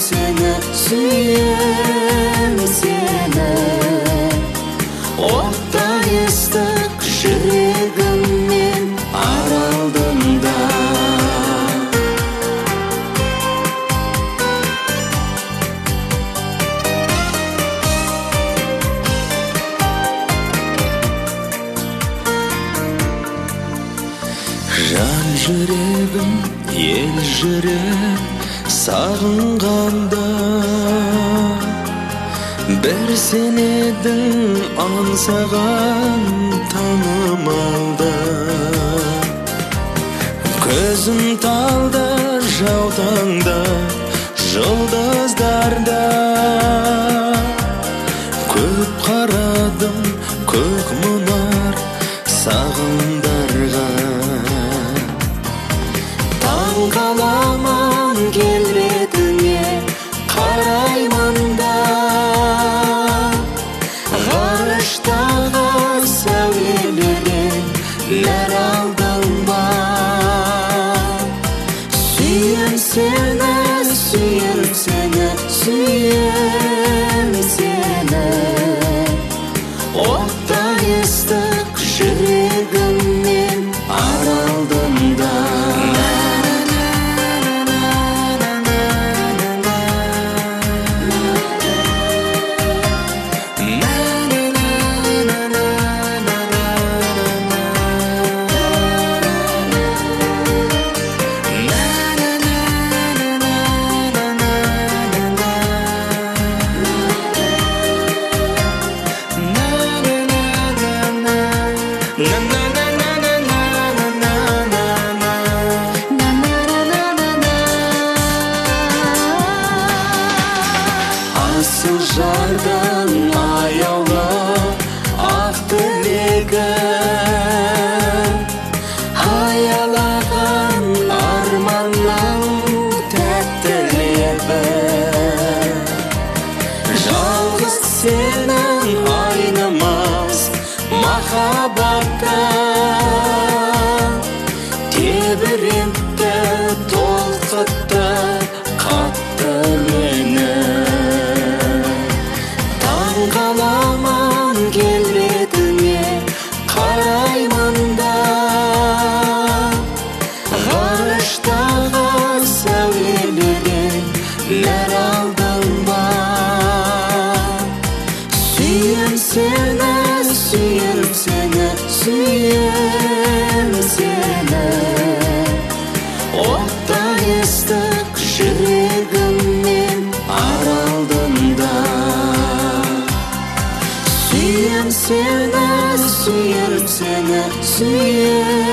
seni, suyem seni. Otday ыстық жүрегіммен аралдымда. Жан жүрегім, ел жүрек сағынғанда, бір сен едің аңсаған танымалда. Көзім талда, жаутаңда, жұлдыздарда. Көп қарадым, көк мұнар сағымдарға. Таң қаламан келбетіңе қараймын да, ғарыштағы сәулелерден нәр алдың ба. Сүйем сені, сүйем сені, сүйем сені. Оттай ыстық жүрегіммен аралдымда. Асыл жардың аяулы ақ тілегім, аялаған арманның тәтті лебі. Жалғыз сенің айнымас махаббатта, тебірентті, толқытты, қатты мені. Таң қаламан келбетіңе қараймын да, ғарыштағы сәулелерден нәр алдың ба. Сүйем сені, сүйем сені, сүйем сені. Оттай ыстық жүрегіммен аралдымда. Сүйем сені, сүйем сені, сүйем